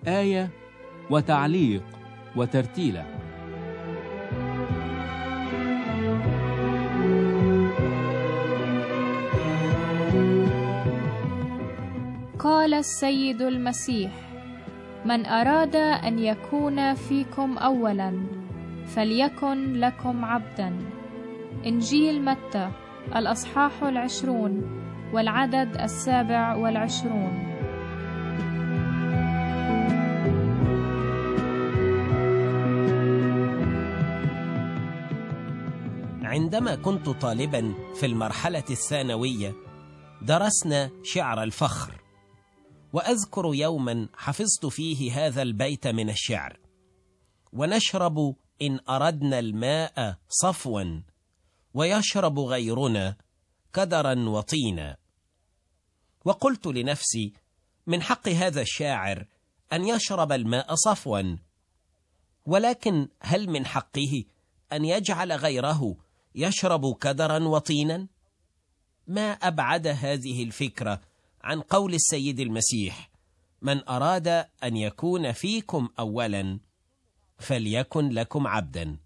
آية وتعليق وترتيلة. قال السيد المسيح: من أراد أن يكون فيكم أولا فليكن لكم عبدا. إنجيل متى الأصحاح 20 والعدد 27. عندما كنت طالبا في المرحلة الثانوية درسنا شعر الفخر، وأذكر يوما حفظت فيه هذا البيت من الشعر: ونشرب إن أردنا الماء صفوا، ويشرب غيرنا كدرا وطينا. وقلت لنفسي: من حق هذا الشاعر أن يشرب الماء صفوا، ولكن هل من حقه أن يجعل غيره يشرب كدرا وطينا؟ ما أبعد هذه الفكرة عن قول السيد المسيح: من أراد أن يكون فيكم أولا فليكن لكم عبدا.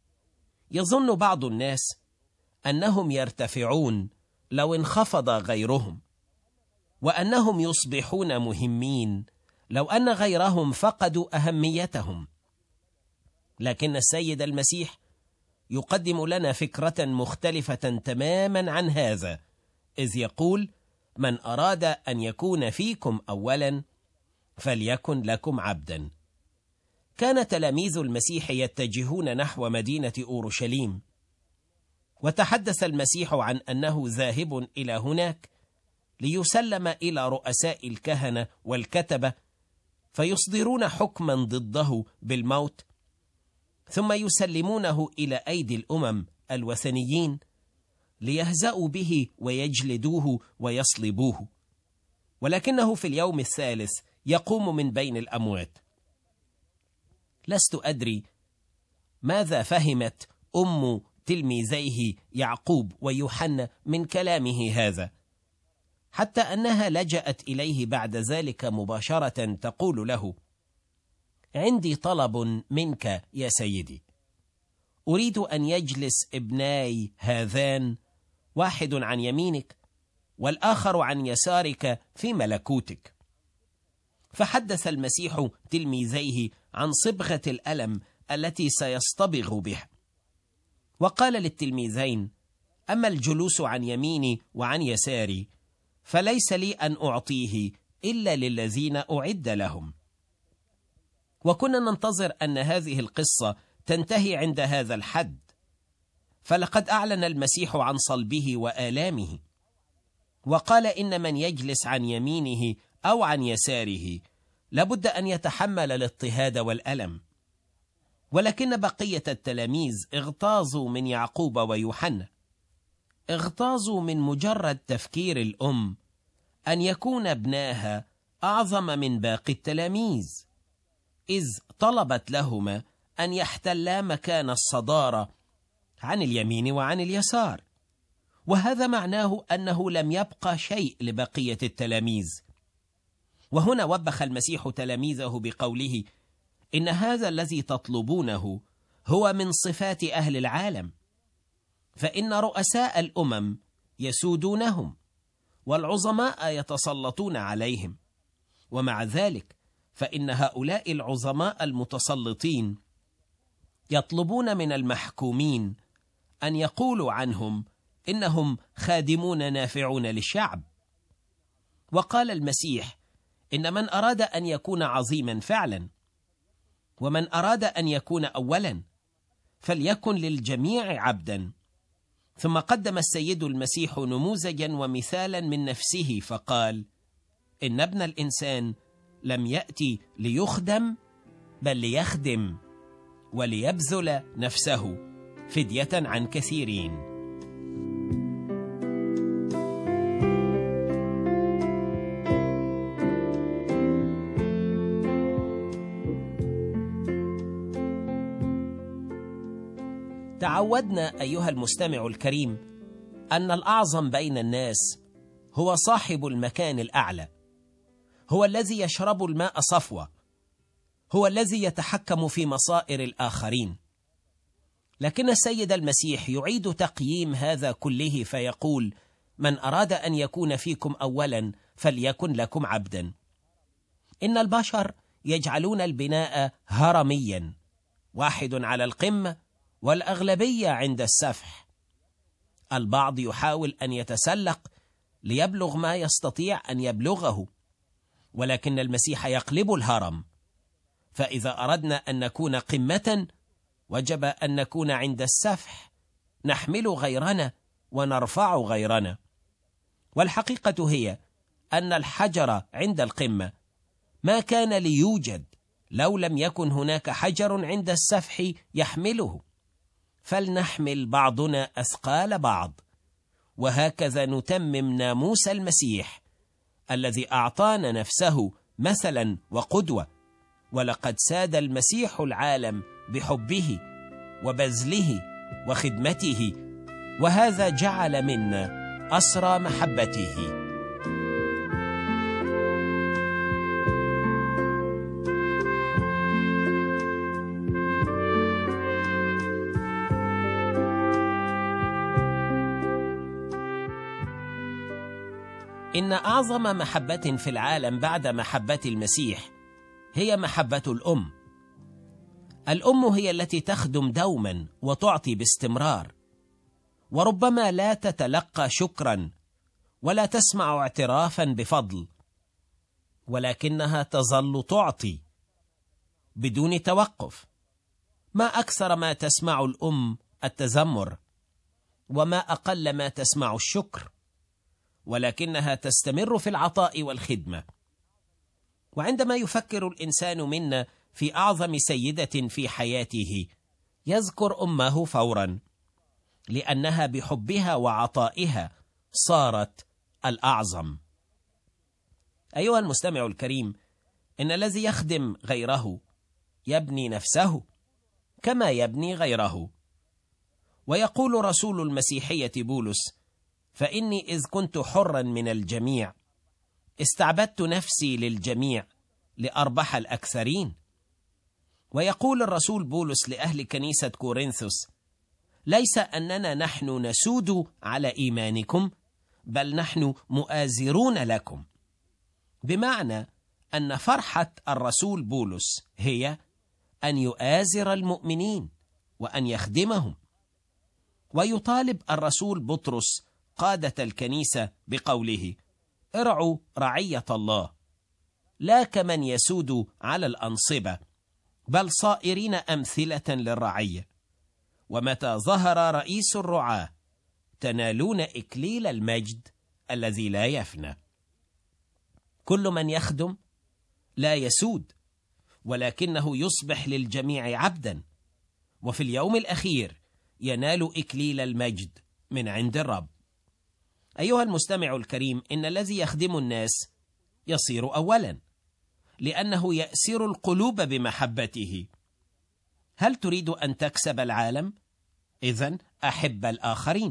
يظن بعض الناس أنهم يرتفعون لو انخفض غيرهم، وأنهم يصبحون مهمين لو أن غيرهم فقدوا أهميتهم. لكن السيد المسيح يقدم لنا فكرة مختلفة تماما عن هذا، إذ يقول: من أراد أن يكون فيكم أولا فليكن لكم عبدا. كان تلاميذ المسيح يتجهون نحو مدينة أورشليم، وتحدث المسيح عن أنه ذاهب إلى هناك ليسلم إلى رؤساء الكهنة والكتبة فيصدرون حكما ضده بالموت، ثم يسلمونه إلى أيدي الأمم الوثنيين ليهزأوا به ويجلدوه ويصلبوه، ولكنه في اليوم الثالث يقوم من بين الأموات. لست أدري ماذا فهمت أم تلميذيه يعقوب ويوحنا من كلامه هذا، حتى أنها لجأت إليه بعد ذلك مباشرة تقول له: عندي طلب منك يا سيدي، أريد أن يجلس ابناي هذان، واحد عن يمينك والآخر عن يسارك في ملكوتك. فحدث المسيح تلميذيه عن صبغة الألم التي سيصطبغ بها، وقال للتلميذين: أما الجلوس عن يميني وعن يساري فليس لي أن أعطيه إلا للذين أعد لهم. وكنا ننتظر أن هذه القصة تنتهي عند هذا الحد، فلقد أعلن المسيح عن صلبه وآلامه، وقال إن من يجلس عن يمينه أو عن يساره لابد أن يتحمل الاضطهاد والألم. ولكن بقية التلاميذ اغتاظوا من يعقوب ويوحنا، اغتاظوا من مجرد تفكير الأم أن يكون ابناها أعظم من باقي التلاميذ، إذ طلبت لهما أن يحتلا مكان الصدارة عن اليمين وعن اليسار، وهذا معناه أنه لم يبقى شيء لبقية التلاميذ. وهنا وبخ المسيح تلاميذه بقوله: إن هذا الذي تطلبونه هو من صفات أهل العالم، فإن رؤساء الأمم يسودونهم والعظماء يتسلطون عليهم، ومع ذلك فإن هؤلاء العظماء المتسلطين يطلبون من المحكومين أن يقولوا عنهم إنهم خادمون نافعون للشعب. وقال المسيح: إن من أراد أن يكون عظيما فعلا، ومن أراد أن يكون أولا، فليكن للجميع عبدا. ثم قدم السيد المسيح نموذجا ومثالا من نفسه فقال: إن ابن الإنسان لم يأتي ليخدم بل ليخدم وليبذل نفسه فدية عن كثيرين. تعودنا أيها المستمع الكريم أن الأعظم بين الناس هو صاحب المكان الأعلى، هو الذي يشرب الماء صفوة هو الذي يتحكم في مصائر الآخرين. لكن السيد المسيح يعيد تقييم هذا كله فيقول: من أراد أن يكون فيكم أولا فليكن لكم عبدا. إن البشر يجعلون البناء هرميا، واحد على القمة والأغلبية عند السفح. البعض يحاول أن يتسلق ليبلغ ما يستطيع أن يبلغه، ولكن المسيح يقلب الهرم. فإذا أردنا أن نكون قمة وجب أن نكون عند السفح، نحمل غيرنا ونرفع غيرنا. والحقيقة هي أن الحجر عند القمة ما كان ليوجد لو لم يكن هناك حجر عند السفح يحمله. فلنحمل بعضنا أثقال بعض، وهكذا نتمم ناموس المسيح الذي أعطانا نفسه مثلا وقدوة. ولقد ساد المسيح العالم بحبه وبذله وخدمته، وهذا جعل منا أسرى محبته. إن أعظم محبة في العالم بعد محبة المسيح هي محبة الأم. الأم هي التي تخدم دوما وتعطي باستمرار، وربما لا تتلقى شكرا ولا تسمع اعترافا بفضل، ولكنها تظل تعطي بدون توقف. ما أكثر ما تسمع الأم التذمر، وما أقل ما تسمع الشكر، ولكنها تستمر في العطاء والخدمة. وعندما يفكر الإنسان منا في أعظم سيدة في حياته يذكر أمه فورا، لأنها بحبها وعطائها صارت الأعظم. أيها المستمع الكريم، إن الذي يخدم غيره يبني نفسه كما يبني غيره. ويقول رسول المسيحية بولس: فإني إذ كنت حرا من الجميع استعبدت نفسي للجميع لأربح الأكثرين. ويقول الرسول بولس لأهل كنيسة كورنثوس: ليس أننا نحن نسود على إيمانكم، بل نحن مؤازرون لكم. بمعنى أن فرحة الرسول بولس هي أن يؤازر المؤمنين وأن يخدمهم. ويطالب الرسول بطرس قادة الكنيسة بقوله: ارعوا رعية الله، لا كمن يسود على الأنصبة، بل صائرين أمثلة للرعية. ومتى ظهر رئيس الرعاة تنالون إكليل المجد الذي لا يفنى. كل من يخدم لا يسود، ولكنه يصبح للجميع عبدا، وفي اليوم الأخير ينال إكليل المجد من عند الرب. أيها المستمع الكريم، إن الذي يخدم الناس يصير أولا، لأنه يأسر القلوب بمحبته. هل تريد أن تكسب العالم؟ إذن أحب الآخرين.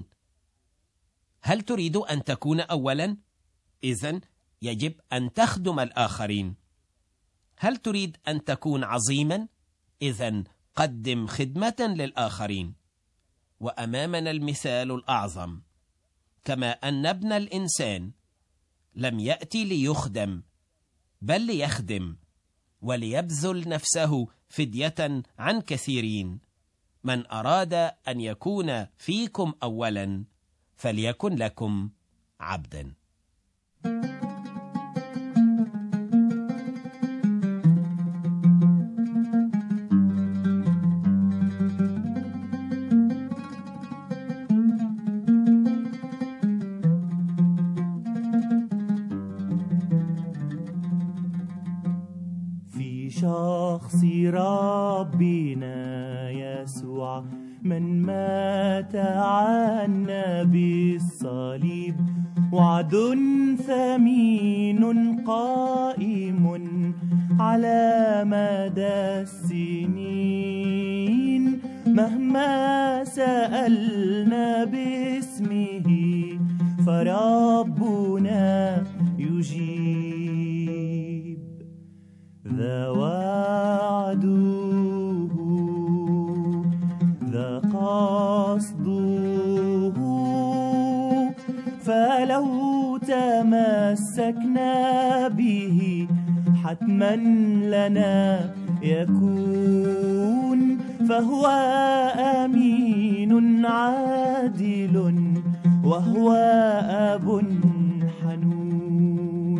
هل تريد أن تكون أولا؟ إذن يجب أن تخدم الآخرين. هل تريد أن تكون عظيما؟ إذن قدم خدمة للآخرين. وأمامنا المثال الأعظم، كما أن ابن الإنسان لم يأتي ليخدم بل ليخدم وليبذل نفسه فدية عن كثيرين. من أراد أن يكون فيكم أولا فليكن لكم عبدا. شخص ربنا يسوع من مات عنا بالصليب، وعد ثمين قائم على مدى السنين. مهما سألنا باسمه فربنا يجيب. ذا وعده ذا قصده فلو تمسكنا به حتما لنا يكون فهو أمين عادل وهو أب حنون.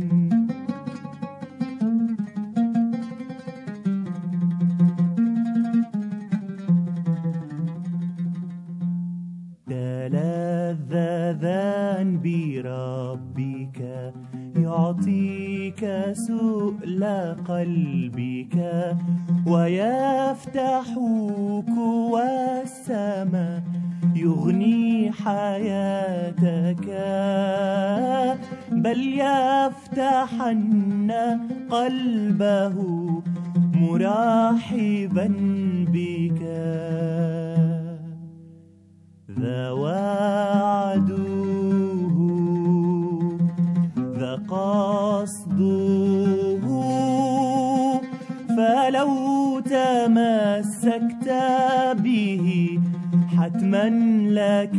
تلذذان بربك يعطيك سؤل قلبك ويفتح قوى السماء يغني حياتك بل يفتحن قلبه مرحبا بك. ذا وعده ذا قصده فلو تمسكت به حتما لك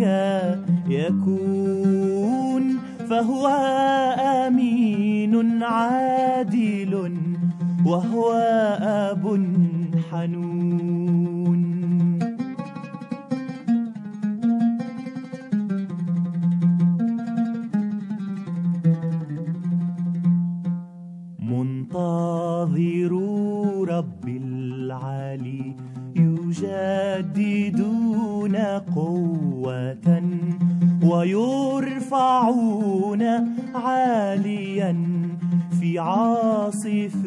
يكون فهو أمين عادل وهو أب حنون. منتظر رب العلي يجددون قوة ويرفعون عاليا في عاصف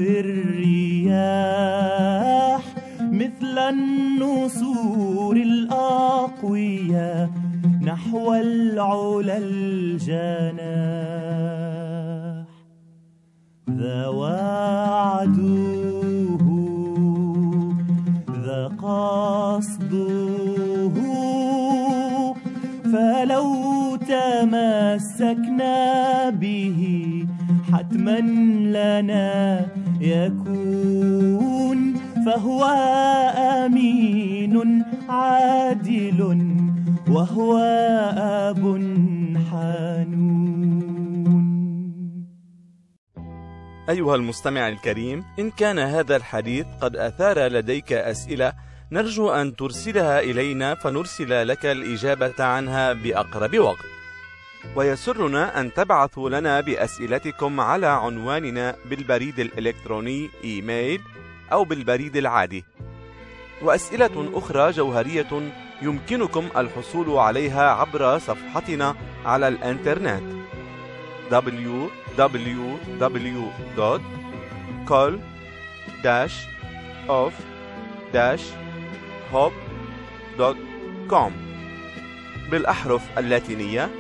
الرياح مثل النسور الأقوياء نحو العلا الجناح. ذا وعده ذا قصده فلو تمسكنا به حتما لنا يكون فهو أمين عادل وهو أب حنون. أيها المستمع الكريم، إن كان هذا الحديث قد أثار لديك أسئلة نرجو أن ترسلها إلينا فنرسل لك الإجابة عنها بأقرب وقت. ويسرنا أن تبعثوا لنا بأسئلتكم على عنواننا بالبريد الإلكتروني إيميل أو بالبريد العادي. وأسئلة أخرى جوهرية يمكنكم الحصول عليها عبر صفحتنا على الإنترنت www.call-of-hope.com بالأحرف اللاتينية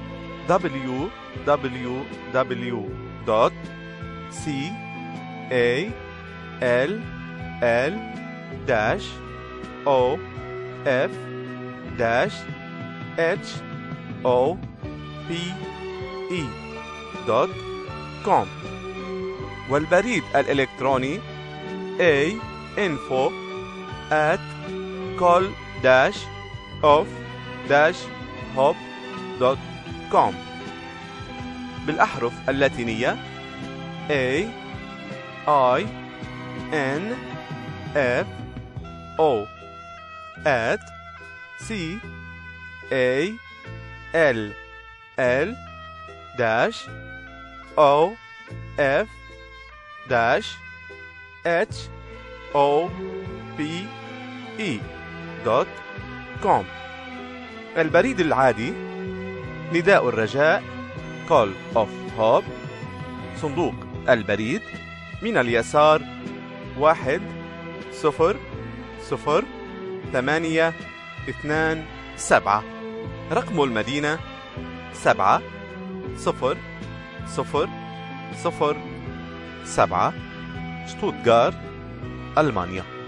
www.call-of-hope.com والبريد الإلكتروني info@call-of-hope.com بالأحرف اللاتينية info@call-of-hope.com البريد العادي نداء الرجاء Call of Hope، صندوق البريد من اليسار 1002827، رقم المدينة 70007، شتوتغارت، ألمانيا.